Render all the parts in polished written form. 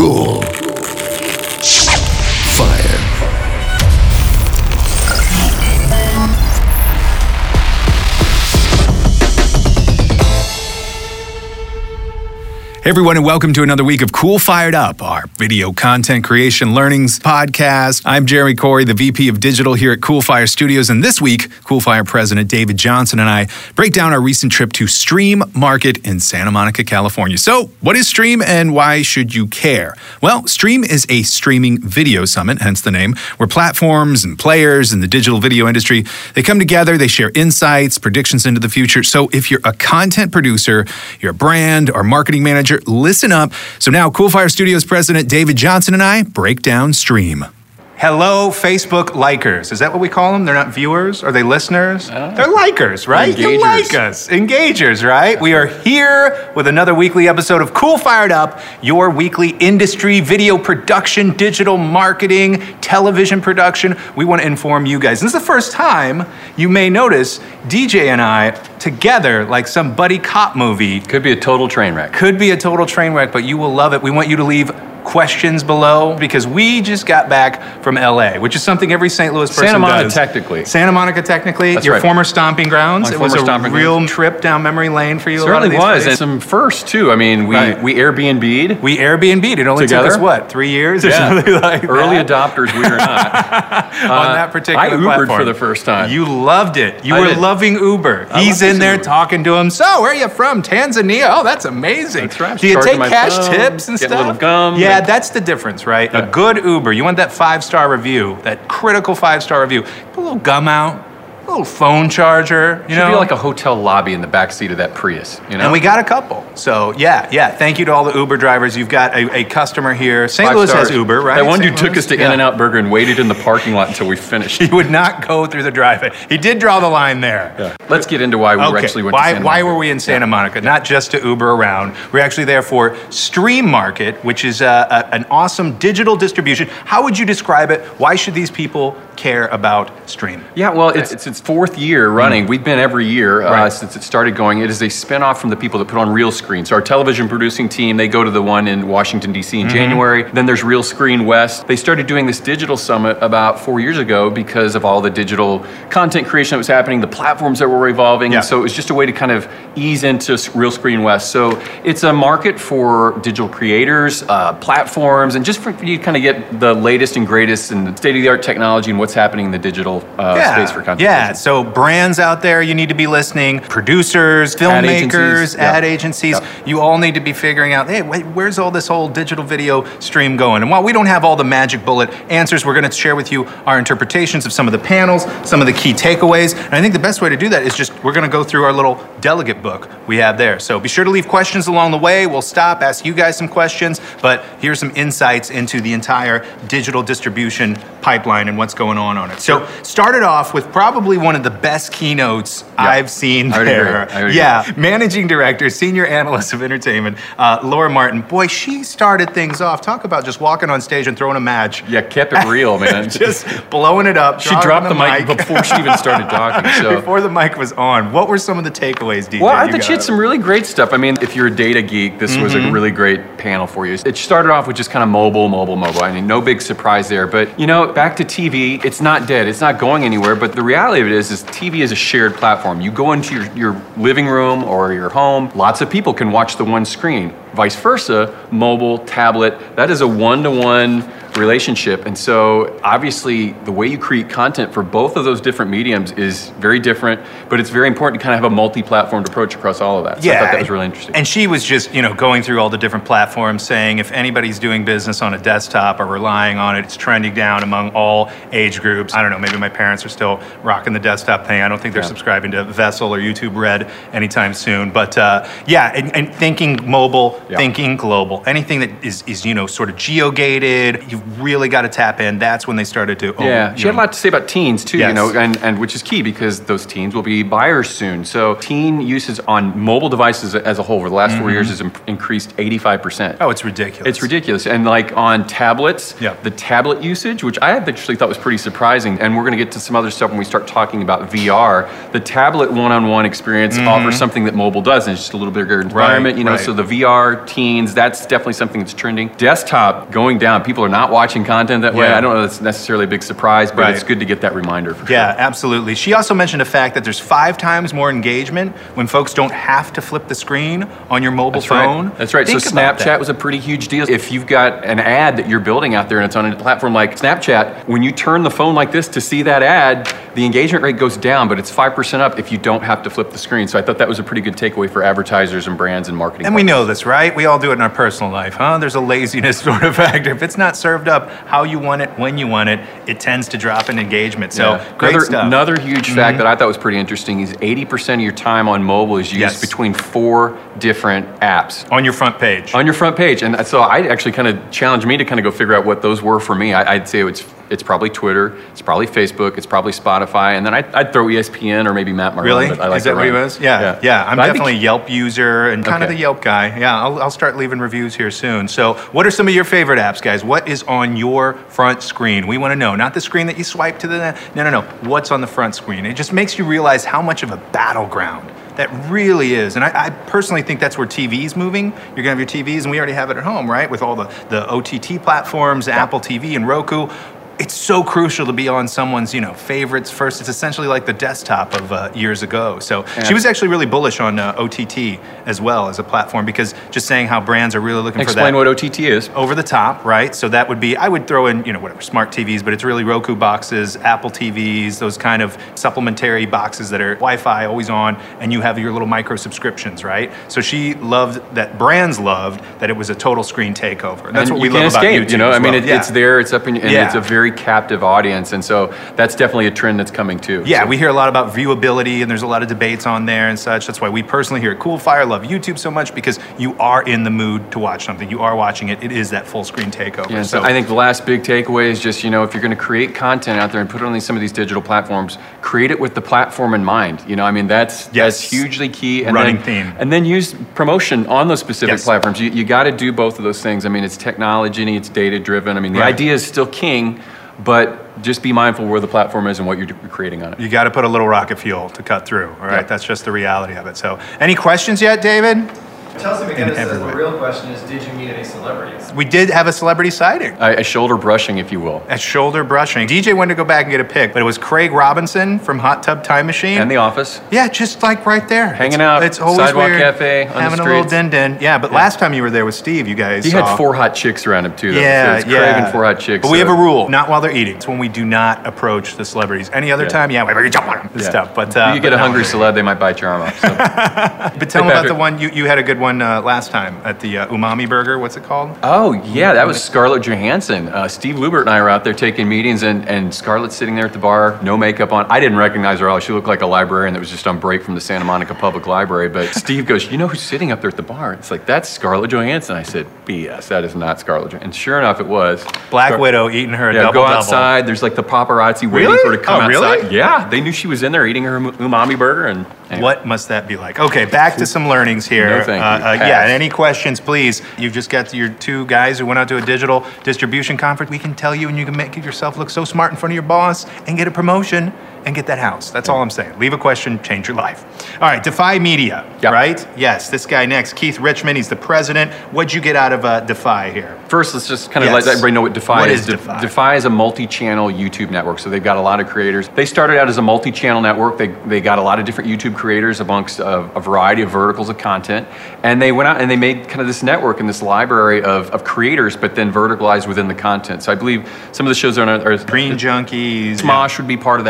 Cool. Fire. Hey everyone, and welcome to another week of Cool Fired Up, our video content creation learnings podcast. I'm Jeremy Corey, the VP of Digital here at Cool Fire Studios, and this week, Cool Fire President David Johnson and I break down our recent trip to Stream Market in Santa Monica, California. So, what is Stream and why should you care? Well, Stream is a streaming video summit, hence the name, where platforms and players in the digital video industry, they come together, they share insights, predictions into the future. So, if you're a content producer, you're a brand or marketing manager, listen up. So now Cool Fire Studios President David Johnson and I break down Stream. Hello, Facebook likers. Is that what we call them? They're not viewers? Are they listeners? They're likers, right? Engagers. You like us. Engagers, right? We are here with another weekly episode of Cool Fired Up, your weekly industry video production, digital marketing, television production. We want to inform you guys. This is the first time you may notice DJ and I together like some buddy cop movie. Could be a total train wreck. Could be a total train wreck, but you will love it. We want you to leave questions below because we just got back from LA, which is something every St. Louis person Santa Monica, does. technically. Santa Monica, technically. That's your right. former stomping grounds. My It was former a stomping real grounds. trip down memory lane for you. Certainly a lot of was, these and some firsts too. I mean, we Airbnb'd. We Airbnb'd. It only Together? took us, what, 3 years or Yeah. something like that? Early adopters, we or not. On that particular I Ubered platform. for the first time. You loved it. You I were did. loving Uber. I He's love in there Uber. talking to him. So, where are you from? Tanzania? Oh, that's amazing. That's right. Do you Charging take my cash phone, tips and get a stuff? little gum. Yeah, that's the difference, right? Yeah. A good Uber. You want that 5-star review, that critical 5-star review. Put a little gum out, a little phone charger, you Should know? be like a hotel lobby in the backseat of that Prius, you know? And we got a couple. So, yeah. Thank you to all the Uber drivers. You've got a customer here. St. 5 Louis stars. has Uber, right? That one St. dude took Louis? us to Yeah. In-N-Out Burger and waited in the parking lot until we finished. He would not go through the drive-in. He did draw the line there. Yeah. Let's get into why we actually went to Santa Monica. Why were we in Santa Monica? Not just to Uber around. We're actually there for Stream Market, which is an awesome digital distribution. How would you describe it? Why should these people care about Stream? Yeah, well, it's its fourth year running. We've been every year Right. since it started going. It is a spinoff from the people that put on Real Screen. So our television producing team, they go to the one in Washington, D.C. in January. Then there's Real Screen West. They started doing this digital summit about 4 years ago because of all the digital content creation that was happening, the platforms that were evolving. Yeah. And so it was just a way to kind of ease into Real Screen West. So it's a market for digital creators, platforms, and just for you to kind of get the latest and greatest and state-of-the-art technology and what's happening in the digital space for content. Yeah, creation. so brands out there, you need to be listening. Producers, filmmakers, agencies. ad Yep. agencies, Yep. you all need to be figuring out, hey, where's all this whole digital video stream going? And while we don't have all the magic bullet answers, we're going to share with you our interpretations of some of the panels, some of the key takeaways. And I think the best way to do that is just, we're going to go through our little delegate book we have there. So be sure to leave questions along the way. We'll stop, ask you guys some questions, but here's some insights into the entire digital distribution pipeline and what's going on it. So started off with probably one of the best keynotes I've seen I would there. agree. I would Yeah, managing director, senior analyst of entertainment, Laura Martin. Boy, she started things off. Talk about just walking on stage and throwing a match. Yeah, kept it real, man. Just blowing it up. She dropped the mic before she even started talking. So. Before the mic was on. What were some of the takeaways, DJ? Well, I you thought got? she had some really great stuff. I mean, if you're a data geek, this was a really great panel for you. It started off with just kind of mobile. I mean, no big surprise there. But, you know, back to TV, it's not dead. It's not going anywhere. But the reality of it is TV is a shared platform. You go into your living room or your home, lots of people can watch the one screen. Vice versa, mobile, tablet, that is a one-to-one relationship. And so obviously the way you create content for both of those different mediums is very different, but it's very important to kind of have a multi-platformed approach across all of that. So I thought that was really interesting. And she was just, going through all the different platforms saying if anybody's doing business on a desktop or relying on it, it's trending down among all age groups. I don't know, maybe my parents are still rocking the desktop thing. I don't think they're subscribing to Vessel or YouTube Red anytime soon. But and thinking mobile, thinking global, anything that is sort of geo-gated, you've really got to tap in. That's when they started to. She had a lot to say about teens too, Yes. you know, and which is key because those teens will be buyers soon. So teen usage on mobile devices as a whole over the last 4 years has increased 85%. Oh, it's ridiculous. It's ridiculous. And like on tablets, the tablet usage, which I actually thought was pretty surprising, and we're going to get to some other stuff when we start talking about VR, the tablet one-on-one experience offers something that mobile doesn't. It's just a little bigger environment, you know, so the VR, teens, that's definitely something that's trending. Desktop going down. People are not watching content that way. I don't know if that's necessarily a big surprise, but it's good to get that reminder for sure. Yeah, absolutely. She also mentioned the fact that there's 5 times more engagement when folks don't have to flip the screen on your mobile phone. That's right. Think so about Snapchat that. was a pretty huge deal. If you've got an ad that you're building out there and it's on a platform like Snapchat, when you turn the phone like this to see that ad, the engagement rate goes down, but it's 5% up if you don't have to flip the screen. So I thought that was a pretty good takeaway for advertisers and brands and marketing. And we know this, right? We all do it in our personal life, huh? There's a laziness sort of factor. If it's not served up how you want it, when you want it, it tends to drop in engagement. So great stuff. Another huge fact that I thought was pretty interesting is 80% of your time on mobile is used between 4 different apps. On your front page. On your front page. And so I actually kind of challenged me to kind of go figure out what those were for me. I'd say it's probably Twitter, it's probably Facebook, it's probably Spotify, and then I'd throw ESPN or maybe Matt Marone. Really? But I like Is that what he was? Yeah. I'm definitely a Yelp user and kind of the Yelp guy. Yeah, I'll start leaving reviews here soon. So what are some of your favorite apps, guys? What is on your front screen? We want to know. Not the screen that you swipe to the... No. What's on the front screen? It just makes you realize how much of a battleground that really is. And I personally think that's where TV's moving. You're gonna have your TVs, and we already have it at home, right? With all the OTT platforms, Apple TV and Roku. It's so crucial to be on someone's, favorites first. It's essentially like the desktop of years ago. So she was actually really bullish on OTT as well as a platform, because just saying how brands are really looking for that. Explain what OTT is. Over the top, right? So that would be, I would throw in, whatever, smart TVs, but it's really Roku boxes, Apple TVs, those kind of supplementary boxes that are Wi-Fi, always on, and you have your little micro subscriptions, right? So she loved that, brands loved that it was a total screen takeover. And that's what we love about YouTube as well. I mean, it's there, it's up in, and it's a very captive audience, and so that's definitely a trend that's coming too. Yeah, we hear a lot about viewability, and there's a lot of debates on there and such. That's why we personally here at Coolfire love YouTube so much, because you are in the mood to watch something. You are watching it. It is that full screen takeover. Yeah, so I think the last big takeaway is just, if you're going to create content out there and put it on some of these digital platforms, create it with the platform in mind. That's hugely key. And running theme. And then use promotion on those specific platforms. You got to do both of those things. I mean, it's technology, it's data driven. I mean, the idea is still king, but just be mindful where the platform is and what you're creating on it. You got to put a little rocket fuel to cut through, all right? That's just the reality of it. So, any questions yet, David? Chelsea McGinnis says the real question is, did you meet any celebrities? We did have a celebrity sighting. A shoulder brushing, if you will. A shoulder brushing. DJ went to go back and get a pic, but it was Craig Robinson from Hot Tub Time Machine. And The Office. Yeah, just like right there. Hanging out, it's always sidewalk weird, cafe, on the having a streets. little din-din. Yeah, but last time you were there with Steve, you guys He saw. had 4 hot chicks around him too, though. Yeah, so it's Craig and 4 hot chicks. But we have a rule, not while they're eating. It's when we do not approach the celebrities. Any other time, we jump on them and stuff. But you get a hungry celeb, they might bite your arm off. So. But tell them about the one, you had a good one last time at the Umami Burger. What's it called? Oh, yeah, that was Scarlett Johansson. Steve Lubert and I were out there taking meetings, and Scarlett's sitting there at the bar, no makeup on. I didn't recognize her at all. She looked like a librarian that was just on break from the Santa Monica Public Library. But Steve goes, you know who's sitting up there at the bar? It's like, that's Scarlett Johansson. I said, BS, that is not Scarlett Johansson. And sure enough, it was. Black Widow eating her double-double. Go outside. There's like the paparazzi waiting for her to come outside. Really? Yeah, they knew she was in there eating her umami burger. And anyway. What must that be like? Okay, back to some learnings here. No, thank you. Yeah, any questions, please. You've just got your 2 guys who went out to a digital distribution conference. We can tell you, and you can make yourself look so smart in front of your boss and get a promotion and get that house. That's all I'm saying. Leave a question, change your life. All right, Defy Media, right? Yes, this guy next, Keith Richmond, he's the president. What'd you get out of Defy here? First, let's just kind of let everybody know what Defy is. What is Defy? Defy is a multi-channel YouTube network, so they've got a lot of creators. They started out as a multi-channel network. They got a lot of different YouTube creators amongst a variety of verticals of content, and they went out and they made kind of this network and this library of creators, but then verticalized within the content. So I believe some of the shows are Green Junkies. Smosh would be part of that network.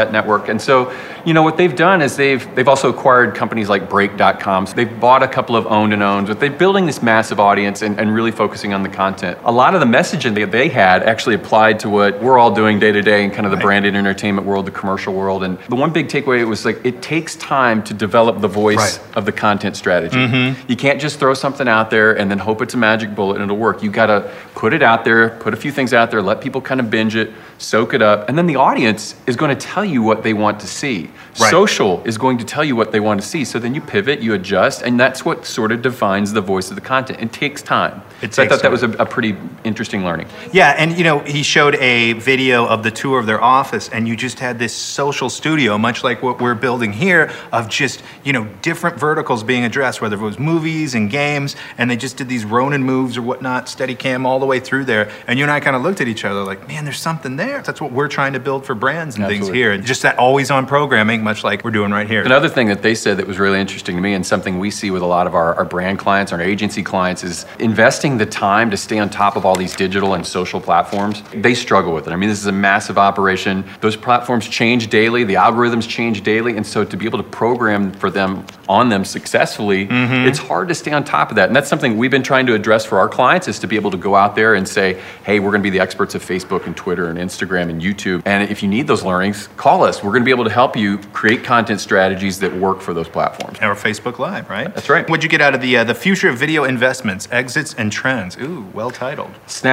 work. And so, what they've done is they've also acquired companies like Break.com. So they've bought a couple of owned and owns, but they're building this massive audience and really focusing on the content. A lot of the messaging that they had actually applied to what we're all doing day to day in kind of the branded entertainment world, the commercial world. And the one big takeaway was like, it takes time to develop the voice of the content strategy. You can't just throw something out there and then hope it's a magic bullet and it'll work. You gotta put it out there, put a few things out there, let people kind of binge it, soak it up, and then the audience is going to tell you what they want to see. Social is going to tell you what they want to see. So then you pivot, you adjust, and that's what sort of defines the voice of the content. It takes time. So I thought that was a pretty interesting learning. Yeah, and he showed a video of the tour of their office, and you just had this social studio, much like what we're building here, of just, different verticals being addressed, whether it was movies and games, and they just did these Ronin moves or whatnot, Steadicam all the way through there, and you and I kind of looked at each other like, man, there's something there. That's what we're trying to build for brands and things here. And just that always-on programming, much like we're doing right here. Another thing that they said that was really interesting to me, and something we see with a lot of our brand clients, our agency clients, is investing the time to stay on top of all these digital and social platforms. They struggle with it. I mean, this is a massive operation. Those platforms change daily, the algorithms change daily, and so to be able to program for them on them successfully, it's hard to stay on top of that. And that's something we've been trying to address for our clients, is to be able to go out there and say, hey, we're going to be the experts of Facebook and Twitter and Instagram and YouTube. And if you need those learnings, call us. We're going to be able to help you create content strategies that work for those platforms. Or Facebook Live, right? That's right. What'd you get out of the future of video investments, exits, and trends? Ooh, well titled.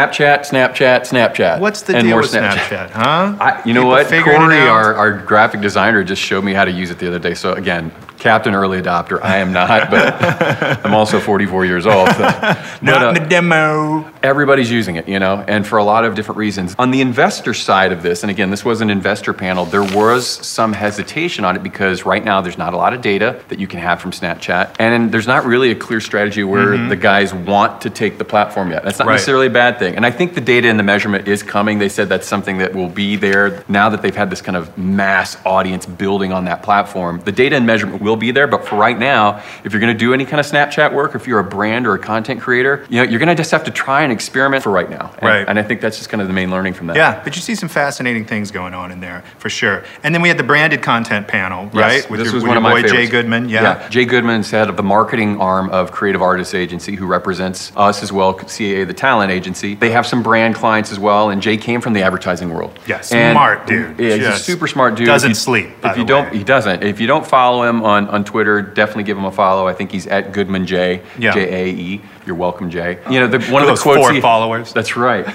Snapchat. What's the deal with Snapchat, huh? You know what? Corey, our graphic designer, just showed me how to use it the other day. So again, Captain Early Adopter. I am not, but I'm also 44 years old. So. Not in the demo. Everybody's using it, and for a lot of different reasons. On the investor side of this, and again, this was an investor panel, there was some hesitation on it because right now there's not a lot of data that you can have from Snapchat, and there's not really a clear strategy where the guys want to take the platform yet. That's not necessarily a bad thing. And I think the data and the measurement is coming. They said that's something that will be there now that they've had this kind of mass audience building on that platform. The data and measurement will be there, but for right now, if you're going to do any kind of Snapchat work, if you're a brand or a content creator, you're going to just have to try and experiment for right now. And I think that's just kind of the main learning from that. Yeah, but you see some fascinating things going on in there, for sure. And then we had the branded content panel, right? This was one of my favorites. Jay Goodman, Jay Goodman's head of the marketing arm of Creative Artists Agency, who represents us as well, CAA, the talent agency. They have some brand clients as well, and Jay came from the advertising world. Yeah, smart dude. Yeah, he's a super smart dude. Doesn't sleep, He doesn't. If you don't follow him on Twitter, definitely give him a follow. I think he's at Goodman J, J-A-E. You're welcome, Jay. One of the quotes 4 followers. That's right.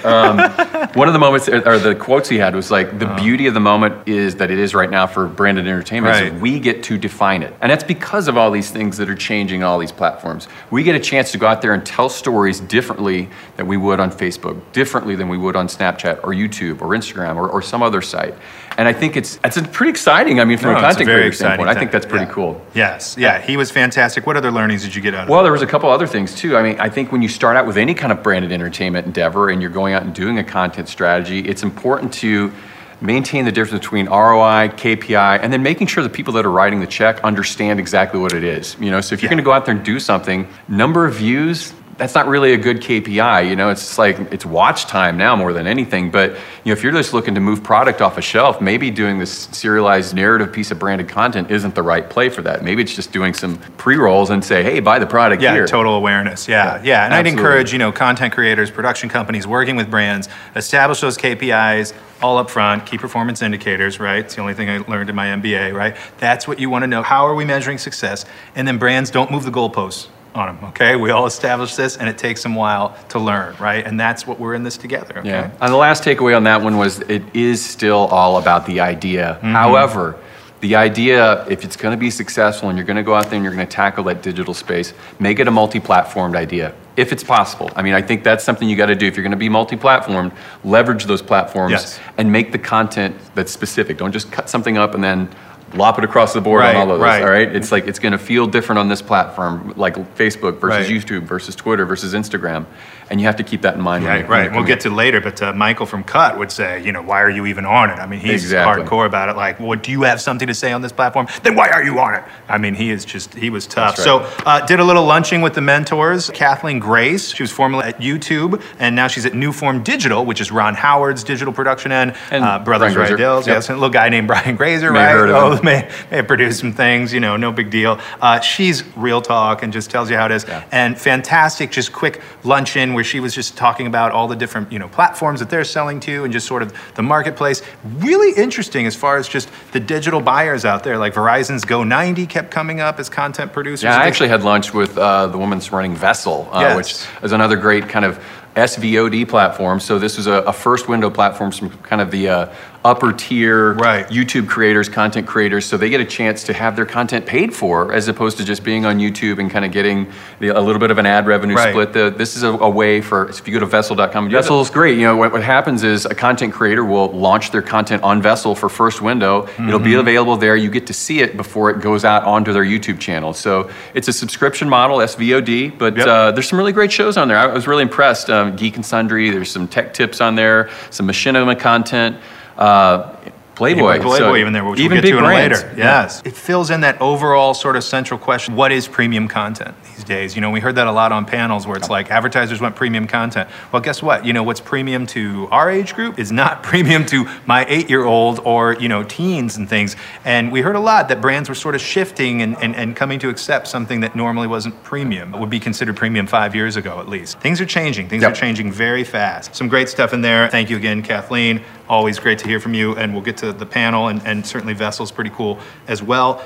One of the moments, or the quotes he had was like, the beauty of the moment is that it is right now for branded entertainment. Is we get to define it. And that's because of all these things that are changing all these platforms. We get a chance to go out there and tell stories differently than we would on Facebook, differently than we would on Snapchat or YouTube or Instagram or some other site. And I think it's pretty exciting. I mean, from a content creator standpoint, I think that's pretty cool. Yes. Yeah, he was fantastic. What other learnings did you get out of it? Well, there was a couple other things too. I mean, I think when you start out with any kind of branded entertainment endeavor and you're going out and doing a content strategy, it's important to maintain the difference between ROI, KPI, and then making sure the people that are writing the check understand exactly what it is. So if you're going to go out there and do something, number of views, that's not really a good KPI. It's like, it's watch time now more than anything. But if you're just looking to move product off a shelf, maybe doing this serialized narrative piece of branded content isn't the right play for that. Maybe it's just doing some pre-rolls and say, hey, buy the product here. Yeah, total awareness. Yeah. And absolutely. I'd encourage, content creators, production companies working with brands, establish those KPIs all up front, key performance indicators, right? It's the only thing I learned in my MBA, right? That's what you want to know. How are we measuring success? And then brands don't move the goalposts on them, okay? We all establish this, and it takes them a while to learn, right? And that's what we're in this together, okay? Yeah. And the last takeaway on that one was it is still all about the idea. However, the idea, if it's going to be successful and you're going to go out there and you're going to tackle that digital space, make it a multi-platformed idea, if it's possible. I mean, I think that's something you got to do. If you're going to be multi-platformed, leverage those platforms and make the content that's specific. Don't just cut something up and then lop it across the board on all of this, right. all right? It's like, it's gonna feel different on this platform, like Facebook versus Right. YouTube versus Twitter versus Instagram. And you have to keep that in mind. Right. We'll get to later, but Michael from Cut would say, why are you even on it? I mean, he's hardcore about it. Like, well, do you have something to say on this platform? Then why are you on it? I mean, he was tough. That's right. So did a little lunching with the mentors. Kathleen Grace, she was formerly at YouTube, and now she's at Newform Digital, which is Ron Howard's digital production end. Brothers Brian Grazer. Rydell's. Yep. Yes, a little guy named Brian Grazer, May right? have heard of him. May have produced some things, no big deal. She's real talk and just tells you how it is. Yeah. And fantastic, just quick luncheon where she was just talking about all the different platforms that they're selling to and just sort of the marketplace. Really interesting as far as just the digital buyers out there. Like Verizon's Go90 kept coming up as content producers. Yeah, I actually had lunch with the woman running Vessel, Yes. which is another great kind of SVOD platform. So this was a first window platform from kind of the upper tier YouTube creators, content creators, so they get a chance to have their content paid for as opposed to just being on YouTube and kind of getting a little bit of an ad revenue split. This is a way for, if you go to Vessel.com, Vessel is great. What happens is a content creator will launch their content on Vessel for first window. It'll be available there. You get to see it before it goes out onto their YouTube channel. So it's a subscription model, SVOD, but there's some really great shows on there. I was really impressed. Geek and Sundry, there's some tech tips on there, some machinima content. Playboy even there, which even we'll get big to brands. later. Yes. It fills in that overall sort of central question, what is premium content these days? We heard that a lot on panels where it's like advertisers want premium content. Well, guess what? What's premium to our age group is not premium to my 8-year-old or, teens and things. And we heard a lot that brands were sort of shifting and coming to accept something that normally wasn't premium. It would be considered premium 5 years ago, at least. Things are changing. Things are changing very fast. Some great stuff in there. Thank you again, Kathleen. Always great to hear from you, and we'll get to the panel, and certainly Vessel's pretty cool as well.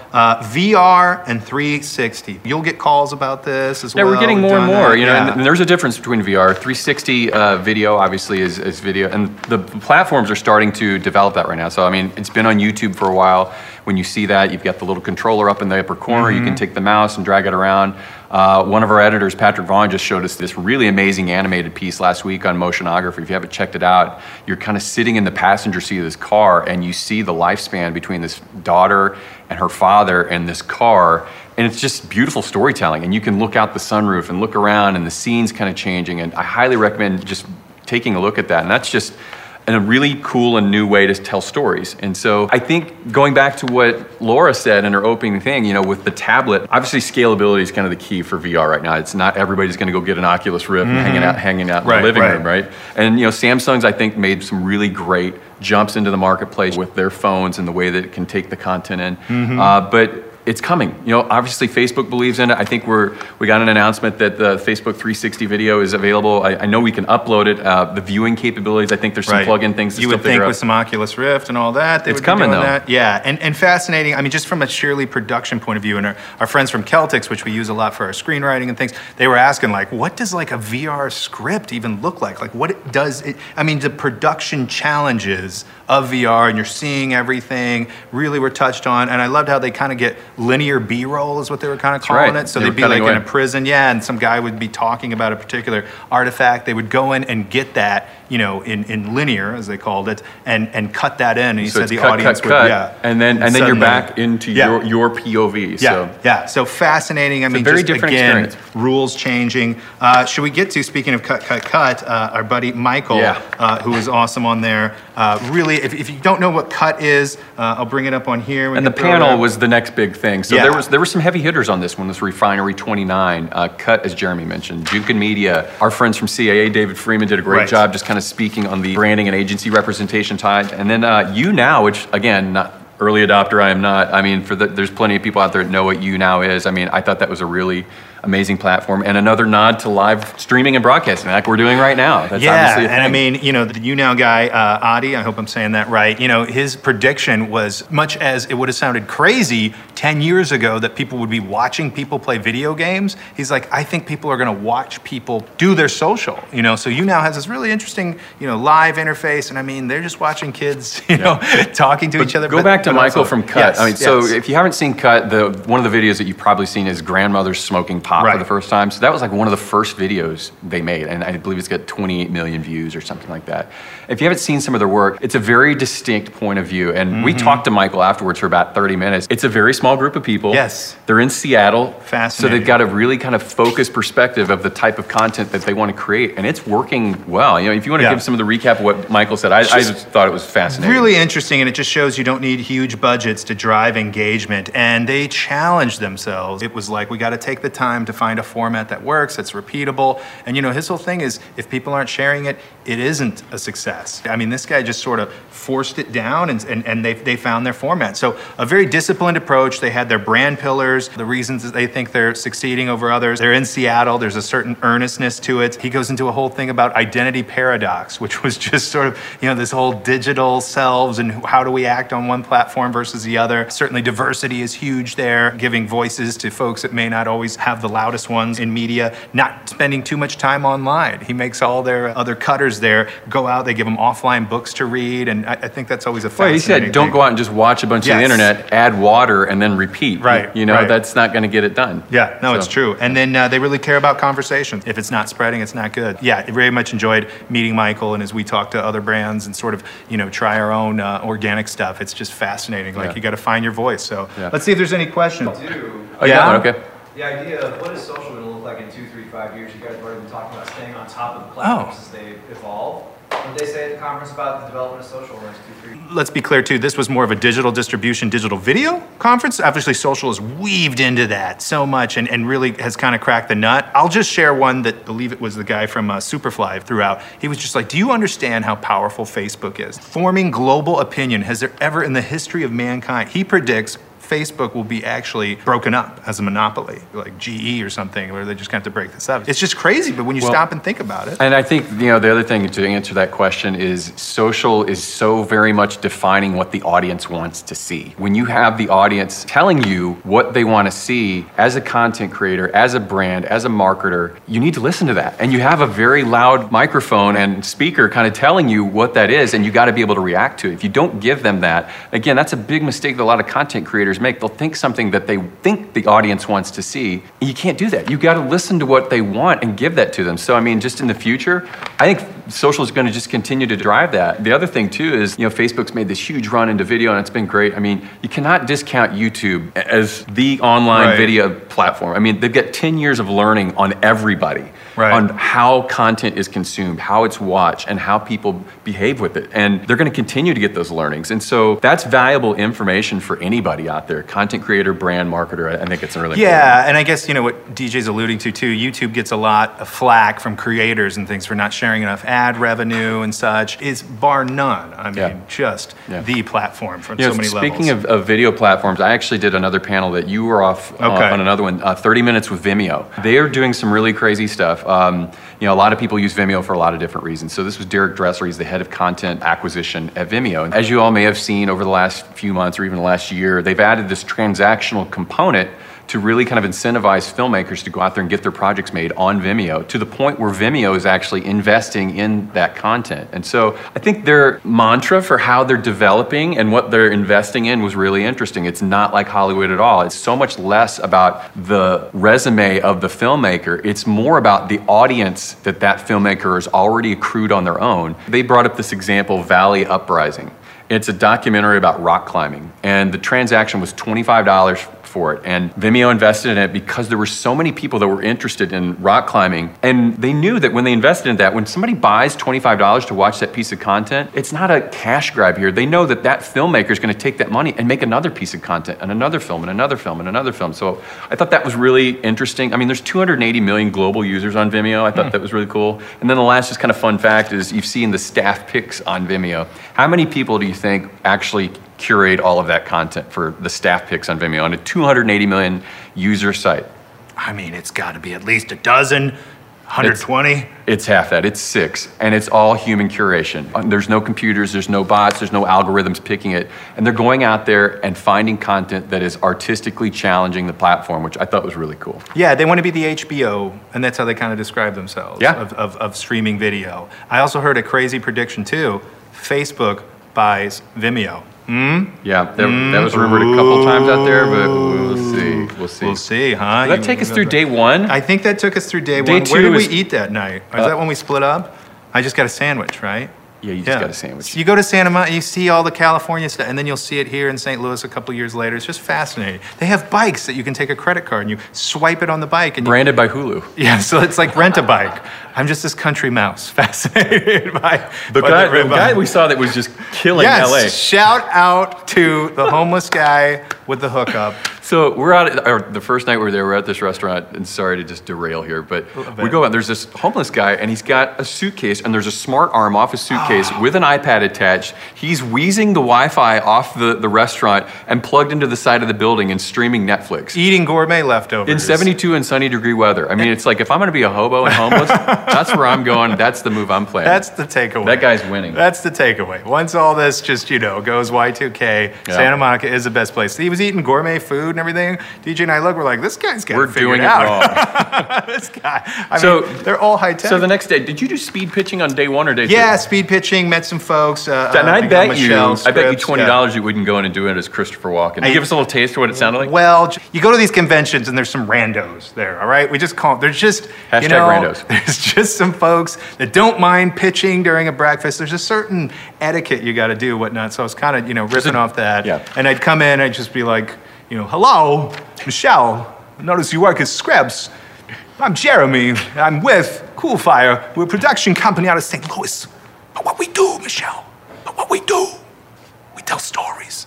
VR and 360. You'll get calls about this as well. Yeah, we're getting more and more. That. And there's a difference between VR. 360 video obviously is video, and the platforms are starting to develop that right now. So I mean, it's been on YouTube for a while. When you see that, you've got the little controller up in the upper corner. You can take the mouse and drag it around. One of our editors, Patrick Vaughn, just showed us this really amazing animated piece last week on motionography. If you haven't checked it out, you're kind of sitting in the passenger seat of this car and you see the lifespan between this daughter and her father and this car. And it's just beautiful storytelling. And you can look out the sunroof and look around and the scene's kind of changing. And I highly recommend just taking a look at that. And that's just a really cool and new way to tell stories. And so I think going back to what Laura said in her opening thing, with the tablet, obviously scalability is kind of the key for VR right now. It's not everybody's going to go get an Oculus Rift and hanging out in the living room, right? And Samsung's, I think, made some really great jumps into the marketplace with their phones and the way that it can take the content in. But it's coming. Obviously Facebook believes in it. I think we got an announcement that the Facebook 360 video is available. I know we can upload it. The viewing capabilities, I think there's some plug-in things. You would think with some Oculus Rift and all that, it's coming though. That. Yeah, and fascinating. I mean, just from a sheerly production point of view, and our friends from Celtics, which we use a lot for our screenwriting and things, they were asking what does like a VR script even look like? Like what does it? I mean, the production challenges of VR, and you're seeing everything. Really, were touched on, and I loved how they kind of get linear B-roll is what they were kind of calling it. So they'd be like in a prison, and some guy would be talking about a particular artifact. They would go in and get that, in linear, as they called it, and cut that in. And he said the audience would, and then you're back into your POV. So fascinating. I mean, very just different again, experience. Rules changing. Should we get to, speaking of cut, our buddy Michael, who was awesome on there. Really, if you don't know what cut is, I'll bring it up on here. And the panel was the next big thing. So there were some heavy hitters on this one. This Refinery 29, Cut, as Jeremy mentioned, Jukin Media. Our friends from CAA, David Freeman, did a great job just kind of speaking on the branding and agency representation side. And then YouNow, which again, not early adopter, I am not. I mean, there's plenty of people out there that know what YouNow is. I mean, I thought that was a really amazing platform, and another nod to live streaming and broadcasting like we're doing right now. That's obviously a thing. And I mean, the YouNow guy, Adi, I hope I'm saying that right, his prediction was, much as it would have sounded crazy 10 years ago that people would be watching people play video games, he's like, I think people are going to watch people do their social, so YouNow has this really interesting, live interface, and I mean, they're just watching kids, talking to each other. Go back to Michael from Cut. So if you haven't seen Cut, one of the videos that you've probably seen is grandmothers smoking pipe pop for the first time. So that was like one of the first videos they made, and I believe it's got 28 million views or something like that. If you haven't seen some of their work, it's a very distinct point of view, and we talked to Michael afterwards for about 30 minutes. It's a very small group of people. Yes. They're in Seattle. Fascinating. So they've got a really kind of focused perspective of the type of content that they want to create, and it's working well. You know, if you want to give some of the recap of what Michael said, I just thought it was fascinating. Really interesting, and it just shows you don't need huge budgets to drive engagement, and they challenged themselves. It was like, we got to take the time to find a format that works, that's repeatable, and you know, his whole thing is, if people aren't sharing it, it isn't a success. I mean, this guy just sort of forced it down, and they found their format. So a very disciplined approach. They had their brand pillars, the reasons that they think they're succeeding over others. They're in Seattle. There's a certain earnestness to it. He goes into a whole thing about identity paradox, which was just sort of, you know, this whole digital selves and how do we act on one platform versus the other. Certainly diversity is huge there, giving voices to folks that may not always have the loudest ones in media, not spending too much time online. He makes all their other cutters there go out, they give them offline books to read, and I think that's always a fascinating he said, don't go out and just watch a bunch of the internet, add water, and then repeat. Right. You know, that's not going to get it done. Yeah, no, it's true. And then they really care about conversation. If it's not spreading, it's not good. Yeah, I very much enjoyed meeting Michael, and as we talk to other brands and sort of, you know, try our own organic stuff, it's just fascinating. Like, you got to find your voice. So let's see if there's any questions. Okay. The idea of what is social going to look like in 2, 3, 5 years? You guys have already been talking about staying on top of the platforms as they evolve. What did they say at the conference about the development of social in the next 2, 3 years? Let's be clear too, this was more of a digital distribution, digital video conference. Obviously social is weaved into that so much and really has kind of cracked the nut. I'll just share one that I believe it was the guy from Superfly threw out. He was just like, do you understand how powerful Facebook is? Forming global opinion, has there ever in the history of mankind? He predicts Facebook will be actually broken up as a monopoly, like GE or something, where they just have to break this up. It's just crazy, but when you stop and think about it. And I think, you know, the other thing to answer that question is social is so very much defining what the audience wants to see. When you have the audience telling you what they want to see as a content creator, as a brand, as a marketer, you need to listen to that. And you have a very loud microphone and speaker kind of telling you what that is, and you got to be able to react to it. If you don't give them that, again, that's a big mistake that a lot of content creators make. They'll think something that they think the audience wants to see. You can't do that. You got to listen to what they want and give that to them. So I mean, just in the future, I think social is going to just continue to drive that. The other thing too is, you know, Facebook's made this huge run into video, and it's been great. I mean, you cannot discount YouTube as the online video platform. I mean, they've got 10 years of learning on everybody, on how content is consumed, how it's watched, and how people behave with it. And they're going to continue to get those learnings. And so that's valuable information for anybody out there, content creator, brand marketer. I think it's really cool. And I guess, you know, what DJ's alluding to too, YouTube gets a lot of flack from creators and things for not sharing enough ad revenue and such, is bar none. I mean, just the platform from so many levels. Speaking of video platforms, I actually did another panel that you were off on another one, 30 Minutes with Vimeo. They are doing some really crazy stuff. You know, a lot of people use Vimeo for a lot of different reasons. So this was Derek Dressler. He's the head of content acquisition at Vimeo. And as you all may have seen over the last few months or even the last year, they've added this transactional component to really kind of incentivize filmmakers to go out there and get their projects made on Vimeo, to the point where Vimeo is actually investing in that content. And so I think their mantra for how they're developing and what they're investing in was really interesting. It's not like Hollywood at all. It's so much less about the resume of the filmmaker. It's more about the audience that filmmaker has already accrued on their own. They brought up this example, Valley Uprising. It's a documentary about rock climbing, and the transaction was $25 for it. And Vimeo invested in it because there were so many people that were interested in rock climbing. And they knew that when they invested in that, when somebody buys $25 to watch that piece of content, it's not a cash grab here. They know that filmmaker is going to take that money and make another piece of content and another film and another film and another film. So I thought that was really interesting. I mean, there's 280 million global users on Vimeo. I thought that was really cool. And then the last just kind of fun fact is you've seen the staff picks on Vimeo. How many people do you think actually curate all of that content for the staff picks on Vimeo on a 280 million user site? I mean, it's got to be at least a dozen, 120. It's half that. It's 6, and it's all human curation. There's no computers, there's no bots, there's no algorithms picking it, and they're going out there and finding content that is artistically challenging the platform, which I thought was really cool. Yeah, they want to be the HBO, and that's how they kind of describe themselves, of streaming video. I also heard a crazy prediction too. Facebook buys Vimeo. Yeah, that was rumored a couple times out there, but we'll see. We'll see. We'll see, huh? Did that take us through day one? I think that took us through day one. Where did we eat that night? Is that when we split up? I just got a sandwich, right? Yeah, you just got a sandwich. You go to Santa Monica, you see all the California stuff, and then you'll see it here in St. Louis a couple years later. It's just fascinating. They have bikes that you can take a credit card and you swipe it on the bike. And branded by Hulu. Yeah, so it's like rent a bike. I'm just this country mouse, fascinated by the guy we saw that was just killing LA. Shout out to the homeless guy with the hookup. So we're out, the first night we were there, we're at this restaurant, and sorry to just derail here, but we go out, there's this homeless guy, and he's got a suitcase, and there's a smart arm off his suitcase with an iPad attached. He's wheezing the Wi-Fi off the restaurant and plugged into the side of the building and streaming Netflix. Eating gourmet leftovers. In 72 and sunny degree weather. I mean, it's like, if I'm gonna be a hobo and homeless, that's where I'm going, that's the move I'm playing. That's the takeaway. That guy's winning. That's the takeaway. Once all this just, goes Y2K, Santa Monica is the best place. He was eating gourmet food and everything. DJ and I look, we're like, this guy's got it figured out. Wrong. This guy. I mean, they're all high tech. So the next day, did you do speed pitching on day one or day two? Yeah, speed pitching, met some folks. And I bet you $20 you wouldn't go in and do it as Christopher Walken. Can you give us a little taste of what it sounded like? Well, you go to these conventions and there's some randos there, all right? We just call them, there's just, randos. There's just some folks that don't mind pitching during a breakfast. There's a certain etiquette you got to do, whatnot. So I was kind of, ripping off that. Yeah. And I'd come in, I'd just be like, hello, Michelle. I notice you work at Scripps. I'm Jeremy. I'm with Coolfire. We're a production company out of St. Louis. But what we do, Michelle, we tell stories.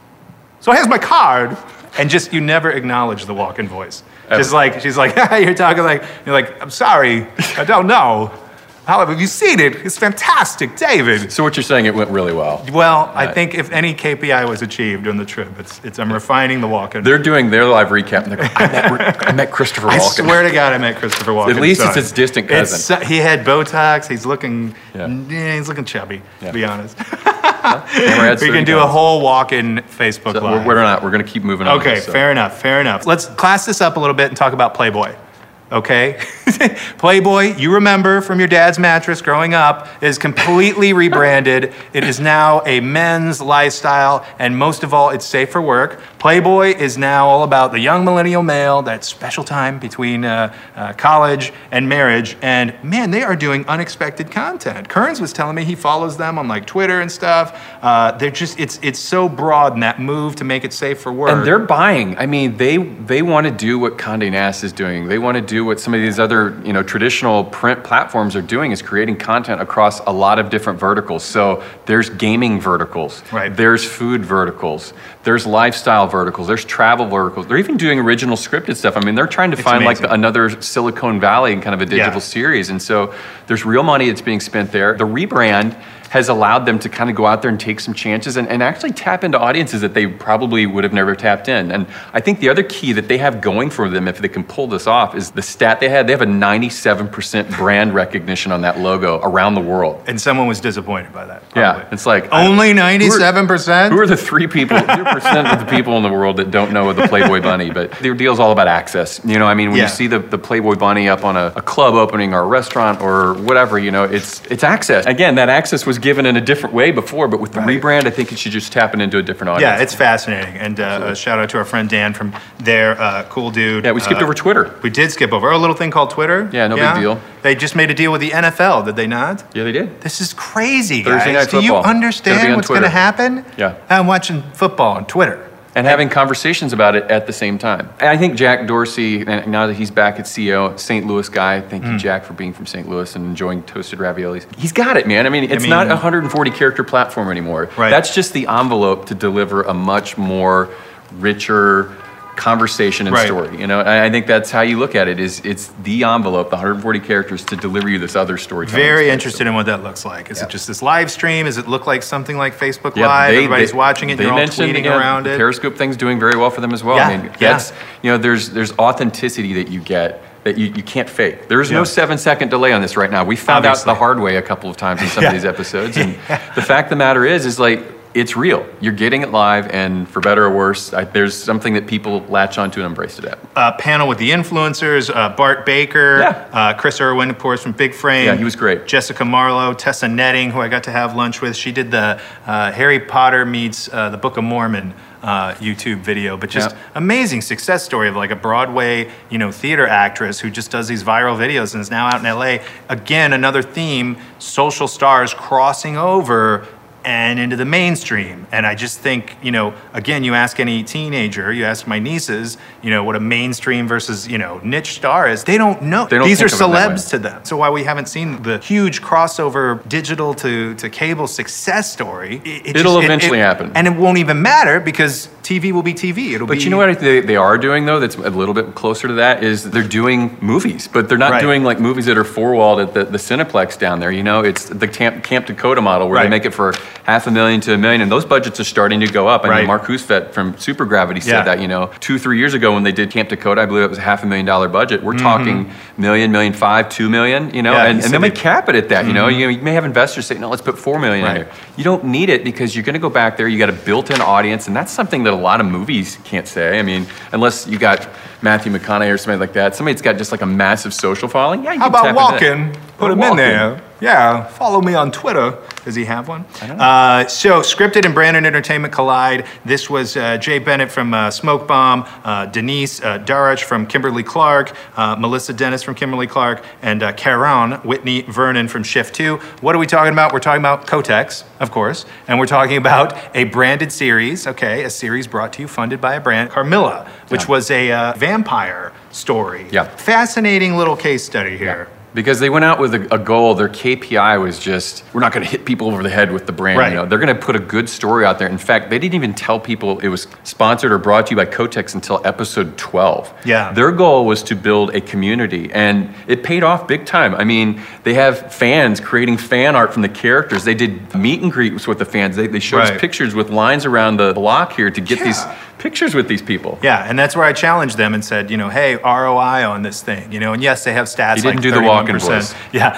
So here's my card. And just, you never acknowledge the Walken voice. Just like, she's like, you're talking like, you're like, I'm sorry, I don't know. However, have you seen it? It's fantastic, David. So what you're saying, it went really well. Well, I think if any KPI was achieved on the trip, it's I'm refining the Walken. They're doing their live recap, and they're going, I met Christopher Walken. I swear to God, I met Christopher Walken. At least it's his distant cousin. He had Botox. He's looking, he's looking chubby, to be honest. We can do a whole Walken Facebook Live. We're not. We're going to keep moving on. Okay, fair enough. Let's class this up a little bit and talk about Playboy. Okay? Playboy, you remember from your dad's mattress growing up, is completely rebranded. It is now a men's lifestyle, and most of all, it's safe for work. Playboy is now all about the young millennial male, that special time between college and marriage, and man, they are doing unexpected content. Kearns was telling me he follows them on like Twitter and stuff. They're just, it's so broad in that move to make it safe for work. And they're buying. I mean, they want to do what Condé Nast is doing. They want to do what some of these other, traditional print platforms are doing, is creating content across a lot of different verticals. So there's gaming verticals, right. There's food verticals, there's lifestyle verticals, there's travel verticals. They're even doing original scripted stuff. I mean, they're trying to find like another Silicon Valley and kind of a digital series. And so there's real money that's being spent there. The rebrand has allowed them to kind of go out there and take some chances and actually tap into audiences that they probably would have never tapped in. And I think the other key that they have going for them, if they can pull this off, is the stat they had. They have a 97% brand recognition on that logo around the world. And someone was disappointed by that. Probably. Yeah, it's like only 97%. Who are the 3% of the people in the world that don't know the Playboy Bunny? But their deal's all about access. When you see the Playboy Bunny up on a club opening or a restaurant or whatever, it's access. Again, that access was given in a different way before, but with the rebrand, I think it should just tapping into a different audience. Yeah, it's fascinating. And a shout out to our friend Dan from there, cool dude. Yeah, we skipped over Twitter. We did skip over a little thing called Twitter. Yeah, no big deal. They just made a deal with the NFL, did they not? Yeah, they did. This is crazy, Thursday guys. Night Football. Do you understand what's going to happen? Yeah. I'm watching football on Twitter. And having conversations about it at the same time. And I think Jack Dorsey, now that he's back at CEO, St. Louis guy, thank you, Jack, for being from St. Louis and enjoying toasted raviolis. He's got it, man. It's not a 140-character platform anymore. Right. That's just the envelope to deliver a much more richer conversation and story. I think that's how you look at it. It's the envelope, the 140 characters, to deliver you this other storytelling. Very interested in what that looks like. Is it just this live stream? Does it look like something like Facebook Live? Everybody's watching it. You're all tweeting around it. The Periscope thing's doing very well for them as well. That's there's authenticity that you get that you can't fake. There's no 7-second delay on this right now. We found out the hard way a couple of times in some of these episodes. And the fact of the matter is like, it's real. You're getting it live, and for better or worse, there's something that people latch onto and embrace today. Panel with the influencers, Bart Baker, Chris Irwin, of course, from Big Frame. Yeah, he was great. Jessica Marlowe, Tessa Netting, who I got to have lunch with. She did the Harry Potter meets the Book of Mormon YouTube video, but just amazing success story of like a Broadway, theater actress who just does these viral videos and is now out in LA. Again, another theme, social stars crossing over and into the mainstream. And I just think, again, you ask any teenager, you ask my nieces, what a mainstream versus, niche star is, they don't know. These are celebs to them. So while we haven't seen the huge crossover digital to cable success story, it'll eventually happen. And it won't even matter because TV will be TV. But you know what they are doing, though, that's a little bit closer to that, is they're doing movies, but they're not doing like movies that are four-walled at the Cineplex down there. It's the Camp Dakota model where they make it for $500,000 to $1 million, and those budgets are starting to go up. I mean, Mark Husfeld from Supergravity said that, 2-3 years ago when they did Camp Dakota, I believe it was a $500,000 budget. We're talking $1 million, $1.5 million, $2 million, and then they cap it at that. You may have investors say, no, let's put $4 million in here. You don't need it because you're going to go back there. You got a built-in audience, and that's something that a lot of movies can't say. I mean, unless you got Matthew McConaughey or somebody like that, somebody that's got just like a massive social following. Yeah, you How about Walken? Put him in there. Yeah, follow me on Twitter. Does he have one? I don't know. So Scripted and Brandon Entertainment collide. This was Jay Bennett from Smoke Bomb, Denise Darach from Kimberly Clark, Melissa Dennis from Kimberly Clark, and Karen Whitney Vernon from Shift 2. What are we talking about? We're talking about Kotex, of course, and we're talking about a branded series, a series brought to you, funded by a brand, Carmilla, which was a vampire story. Yeah. Fascinating little case study here. Yeah. Because they went out with a goal. Their KPI was just, we're not going to hit people over the head with the brand. They're going to put a good story out there. In fact, they didn't even tell people it was sponsored or brought to you by Kotex until episode 12. Yeah. Their goal was to build a community, and it paid off big time. I mean, they have fans creating fan art from the characters. They did meet and greets with the fans. They showed us pictures with lines around the block here to get these pictures with these people. Yeah, and that's where I challenged them and said, hey, ROI on this thing, and yes, they have stats. He didn't do the walk-in voice. Yeah,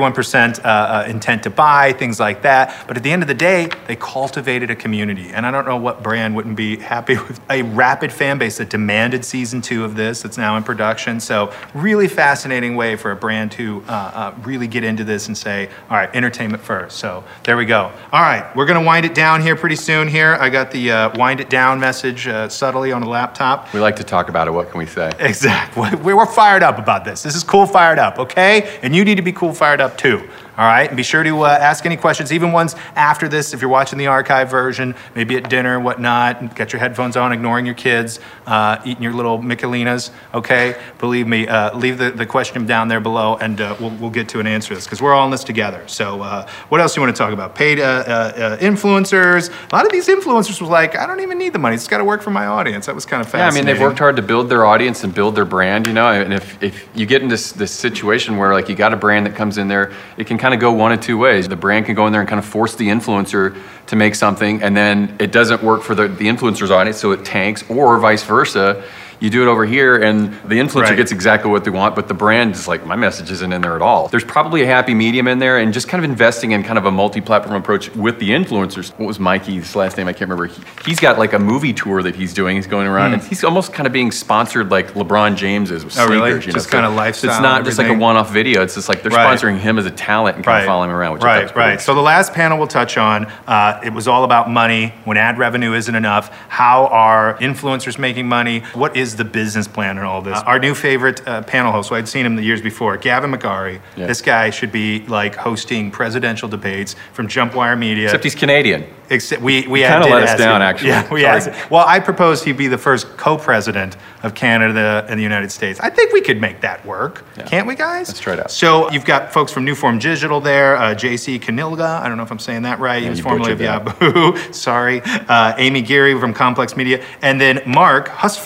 31% intent to buy, things like that. But at the end of the day, they cultivated a community, and I don't know what brand wouldn't be happy with a rabid fan base that demanded season 2 of this. That's now in production. So really fascinating way for a brand to really get into this and say, all right, entertainment first. So there we go. All right, we're gonna wind it down here pretty soon here. I got the wind it down message subtly on a laptop. We like to talk about it. What can we say? Exactly. We're fired up about this. This is Cool Fired Up, okay? And you need to be cool fired up too. All right, and be sure to ask any questions, even ones after this, if you're watching the archive version, maybe at dinner, whatnot, get your headphones on, ignoring your kids, eating your little Michelinas, okay? Believe me, leave the question down there below, and we'll get to an answer to this, because we're all in this together. So what else do you want to talk about? Paid influencers. A lot of these influencers was like, I don't even need the money. It's got to work for my audience. That was kind of fascinating. Yeah, I mean, they've worked hard to build their audience and build their brand, and if you get into this situation where like you got a brand that comes in there, it can kind of go one of two ways. The brand can go in there and kind of force the influencer to make something, and then it doesn't work for the influencer's audience, so it tanks, or vice versa. You do it over here, and the influencer gets exactly what they want, but the brand is like, my message isn't in there at all. There's probably a happy medium in there, and just kind of investing in kind of a multi-platform approach with the influencers. What was Mikey's last name? I can't remember. He's got like a movie tour that he's doing. He's going around, and he's almost kind of being sponsored like LeBron James is with sneakers. Oh, really? Just kind of lifestyle. It's not just like a one-off video. It's just like they're sponsoring him as a talent and kind of following him around. Which Right. So the last panel we'll touch on, it was all about money. When ad revenue isn't enough, how are influencers making money? What is the business plan and all this? Our new favorite panel host, so I'd seen him the years before, Gavin McGarry. Yeah. This guy should be like hosting presidential debates from Jumpwire Media. Except he's Canadian. Except we kind of let us down, actually. Yeah, we asked. Well, I proposed he'd be the first co-president of Canada and the United States. I think we could make that work. Yeah. Can't we, guys? Let's try it out. So you've got folks from New Form Digital there, JC Kanilga, I don't know if I'm saying that right. He was formerly of Yahoo. Sorry. Amy Geary from Complex Media. And then Mark Husfeld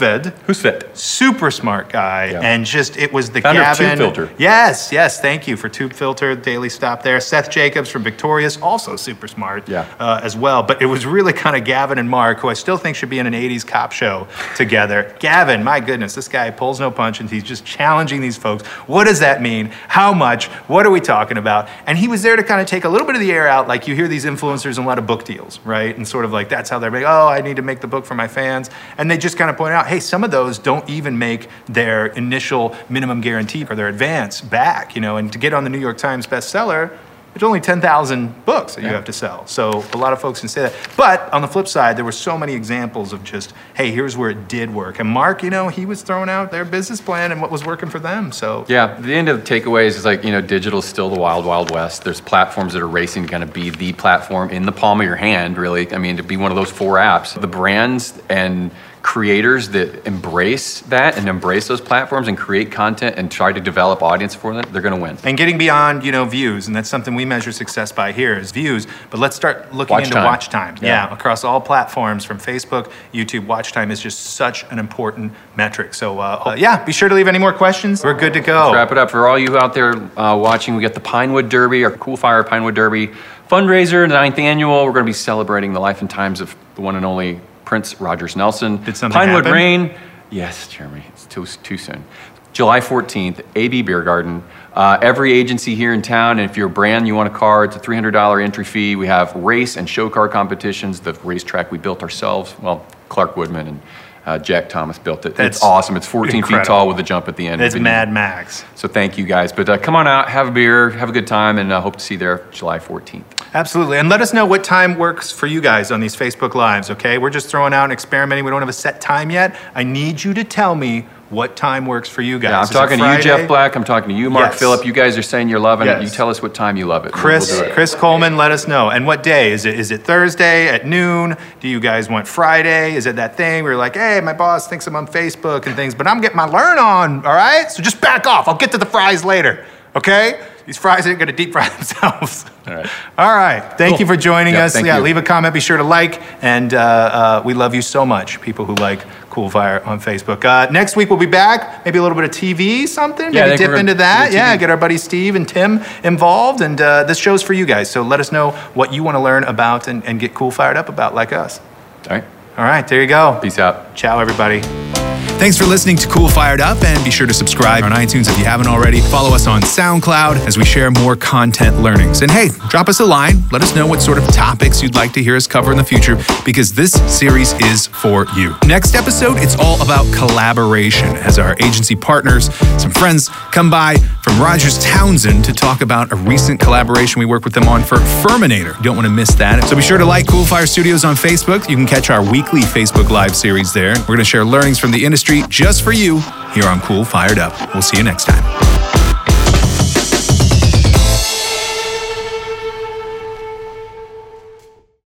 Who's fit? Super smart guy, and just it was the founder Gavin. Of Tube Filter. Yes, thank you for Tube Filter, Daily Stop there. Seth Jacobs from Victorious, also super smart as well. But it was really kind of Gavin and Mark, who I still think should be in an 80s cop show together. Gavin, my goodness, this guy pulls no punches. He's just challenging these folks. What does that mean? How much? What are we talking about? And he was there to kind of take a little bit of the air out. Like you hear these influencers in a lot of book deals, right? And sort of like that's how they're like, oh, I need to make the book for my fans. And they just kind of point out, hey, some of those don't even make their initial minimum guarantee or their advance back, and to get on the New York Times bestseller, it's only 10,000 books that you have to sell. So a lot of folks can say that. But on the flip side, there were so many examples of just, hey, here's where it did work. And Mark, he was throwing out their business plan and what was working for them. So yeah, the end of the takeaways is like, digital is still the wild, wild west. There's platforms that are racing to kind of be the platform in the palm of your hand, really. I mean, to be one of those 4 apps. The brands and creators that embrace that and embrace those platforms and create content and try to develop audience for them, they're going to win. And getting beyond, views, and that's something we measure success by here is views, but let's start looking into watch time. Yeah, across all platforms from Facebook, YouTube, watch time is just such an important metric. So be sure to leave any more questions. We're good to go. Let's wrap it up. For all you out there watching, we got the Pinewood Derby, our Cool Fire Pinewood Derby fundraiser, 9th annual. We're going to be celebrating the life and times of the one and only Prince Rogers Nelson. Did something Pinewood happen? Rain. Yes, Jeremy. It's too soon. July 14th, AB Beer Garden. Every agency here in town, and if you're a brand, you want a car, it's a $300 entry fee. We have race and show car competitions. The racetrack we built ourselves. Well, Clark Woodman and Jack Thomas built it. It's awesome. It's 14 feet tall with a jump at the end. It's Mad Max. So thank you guys. But come on out, have a beer, have a good time, and hope to see you there July 14th. Absolutely. And let us know what time works for you guys on these Facebook Lives, okay? We're just throwing out and experimenting. We don't have a set time yet. I need you to tell me what time works for you guys. Yeah, I'm talking to you, Jeff Black. I'm talking to you, Mark Phillip. You guys are saying you're loving it. You tell us what time you love it. Chris Coleman, let us know. And what day? Is it Thursday at noon? Do you guys want Friday? Is it that thing where you're like, hey, my boss thinks I'm on Facebook and things, but I'm getting my learn on, all right? So just back off. I'll get to the fries later, okay? These fries ain't gonna deep fry themselves. All right. Thank you for joining us. Leave a comment. Be sure to like. And we love you so much, people who like Cool Fire on Facebook. Next week we'll be back. Maybe a little bit of TV, something. Maybe dip into that. Get our buddy Steve and Tim involved. And this show's for you guys. So let us know what you want to learn about and get cool fired up about like us. All right. There you go. Peace out. Ciao, everybody. Thanks for listening to Cool Fired Up, and be sure to subscribe on iTunes if you haven't already. Follow us on SoundCloud as we share more content learnings. And hey, drop us a line. Let us know what sort of topics you'd like to hear us cover in the future, because this series is for you. Next episode, it's all about collaboration as our agency partners, some friends, come by from Rogers Townsend to talk about a recent collaboration we worked with them on for Furminator. You don't want to miss that. So be sure to like Cool Fire Studios on Facebook. You can catch our weekly Facebook Live series there. We're going to share learnings from the industry just for you here on Cool Fired Up. We'll see you next time.